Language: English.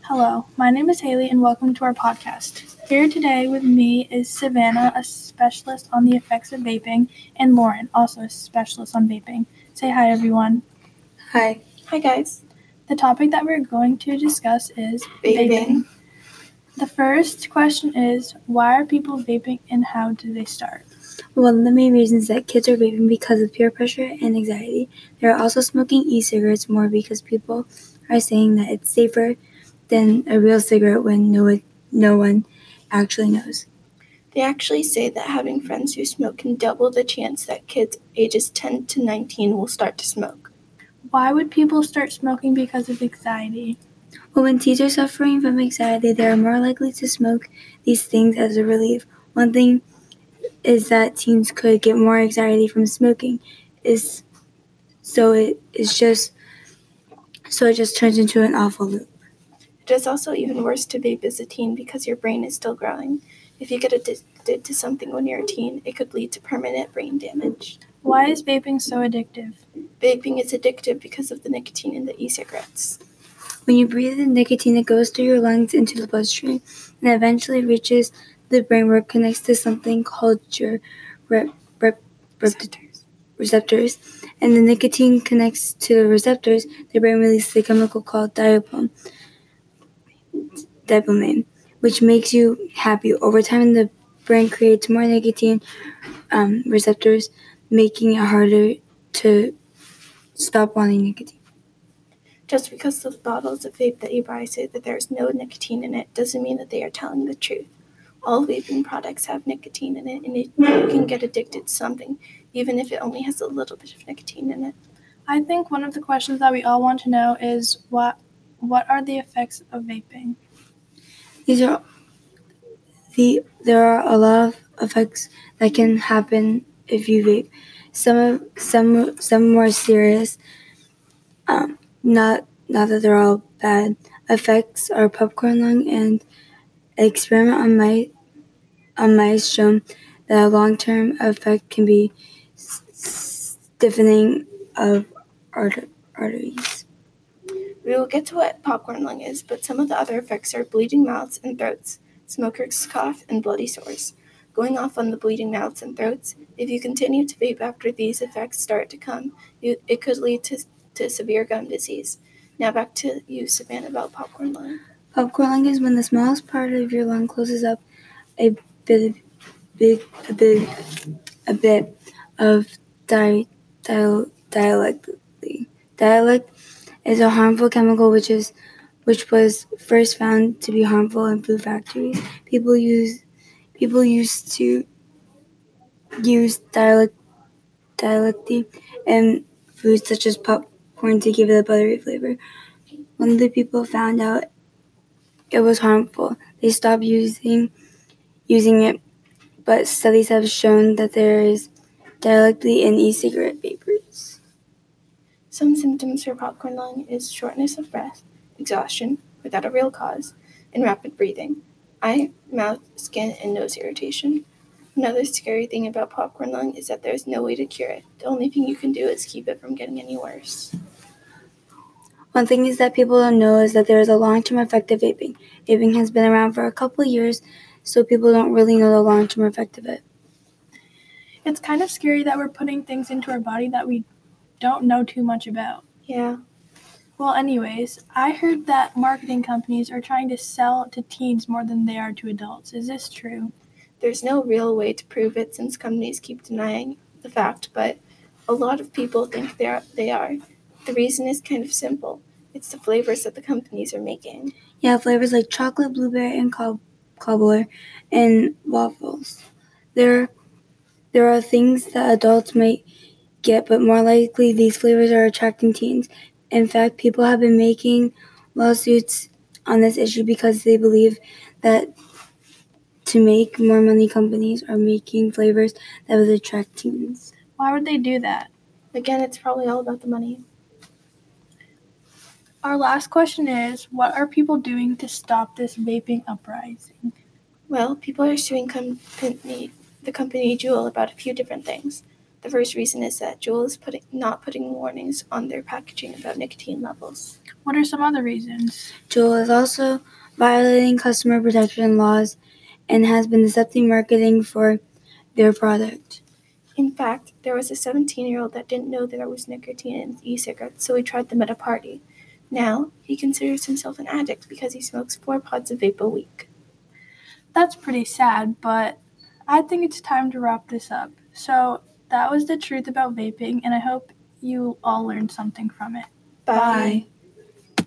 Hello, my name is Haley and welcome to our podcast. Here today with me is Savannah, a specialist on the effects of vaping, and Lauren, also a specialist on vaping. Say hi, everyone. Hi. Hi, guys. The topic that we're going to discuss is vaping. The first question is, why are people vaping and how did they start? One of the main reasons that kids are vaping because of peer pressure and anxiety. They're also smoking e-cigarettes more because people are saying that it's safer than a real cigarette when no one actually knows. They actually say that having friends who smoke can double the chance that kids ages 10 to 19 will start to smoke. Why would people start smoking because of anxiety? Well, when teens are suffering from anxiety, they are more likely to smoke these things as a relief. One thing is that teens could get more anxiety from smoking, so it just turns into an awful loop. It is also even worse to vape as a teen because your brain is still growing. If you get addicted to something when you're a teen, it could lead to permanent brain damage. Why is vaping so addictive? Vaping is addictive because of the nicotine in the e-cigarettes. When you breathe in nicotine, it goes through your lungs into the bloodstream and eventually reaches the brain where it connects to something called your receptors. And the nicotine connects to the receptors. The brain releases a chemical called dopamine, which makes you happy. Over time, the brain creates more nicotine receptors, making it harder to stop wanting nicotine. Just because the bottles of vape that you buy say that there's no nicotine in it doesn't mean that they are telling the truth. All vaping products have nicotine in it, and you can get addicted to something, even if it only has a little bit of nicotine in it. I think one of the questions that we all want to know is what are the effects of vaping? There are a lot of effects that can happen if you vape. Some more serious. Not that they're all bad. Effects are popcorn lung, and an experiment on mice shown that a long-term effect can be stiffening of arteries. We will get to what popcorn lung is, but some of the other effects are bleeding mouths and throats, smokers' cough, and bloody sores. Going off on the bleeding mouths and throats, if you continue to vape after these effects start to come, it could lead to severe gum disease. Now back to you, Savannah, about popcorn lung. Popcorn lung is when the smallest part of your lung closes up a bit of dialect. Dialect is a harmful chemical which was first found to be harmful in food factories. People used to use dialect in foods such as popcorn to give it a buttery flavor. When the people found out it was harmful, they stopped using it, but studies have shown that there is dialect in e-cigarette vapors. Some symptoms for popcorn lung is shortness of breath, exhaustion without a real cause, and rapid breathing, eye, mouth, skin, and nose irritation. Another scary thing about popcorn lung is that there's no way to cure it. The only thing you can do is keep it from getting any worse. One thing is that people don't know is that there is a long-term effect of vaping. Vaping has been around for a couple of years, so people don't really know the long-term effect of it. It's kind of scary that we're putting things into our body that we don't know too much about. Yeah. Well, anyways, I heard that marketing companies are trying to sell to teens more than they are to adults. Is this true? There's no real way to prove it since companies keep denying the fact, but a lot of people think they are. The reason is kind of simple. It's the flavors that the companies are making. Yeah, flavors like chocolate, blueberry, and cobbler, and waffles. There are things that adults might get, but more likely these flavors are attracting teens. In fact, people have been making lawsuits on this issue because they believe that to make more money, companies are making flavors that would attract teens. Why would they do that? Again, it's probably all about the money. Our last question is, what are people doing to stop this vaping uprising? Well, people are suing the company Juul about a few different things. The first reason is that Juul is not putting warnings on their packaging about nicotine levels. What are some other reasons? Juul is also violating customer protection laws and has been deceptive marketing for their product. In fact, there was a 17-year-old that didn't know there was nicotine in e-cigarettes, so he tried them at a party. Now, he considers himself an addict because he smokes 4 pods of vape a week. That's pretty sad, but I think it's time to wrap this up. So that was the truth about vaping, and I hope you all learned something from it. Bye.